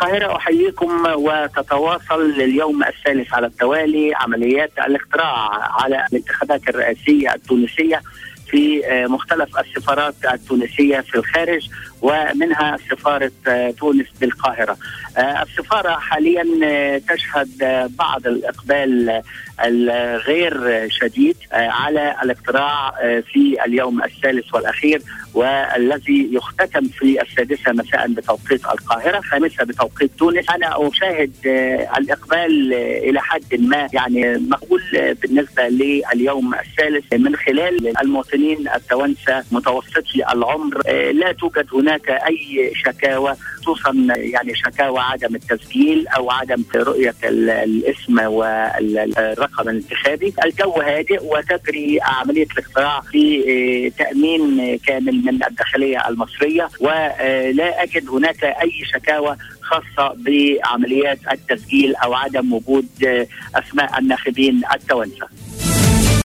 القاهرة أحييكم. وتتواصل لليوم الثالث على التوالي عمليات الاقتراع على الانتخابات الرئاسية التونسية في مختلف السفارات التونسية في الخارج، ومنها سفارة تونس بالقاهرة. السفارة حاليا تشهد بعض الإقبال الغير شديد على الاقتراع في اليوم الثالث والأخير، والذي يختتم في 6 مساء بتوقيت القاهرة، 5 بتوقيت تونس. أنا أشاهد الإقبال إلى حد ما يعني مقبول بالنسبة لليوم الثالث من خلال المواطنين التوانسة متوسطي العمر. لا توجد هناك أي شكاوى، خصوصا يعني شكاوى عدم التسجيل أو عدم رؤية الاسم والرقم الانتخابي. الجو هادئ وتجري عملية الاقتراع في تأمين كامل من الداخلية المصرية، ولا أجد هناك أي شكاوى خاصة بعمليات التسجيل أو عدم وجود أسماء الناخبين التوانسة.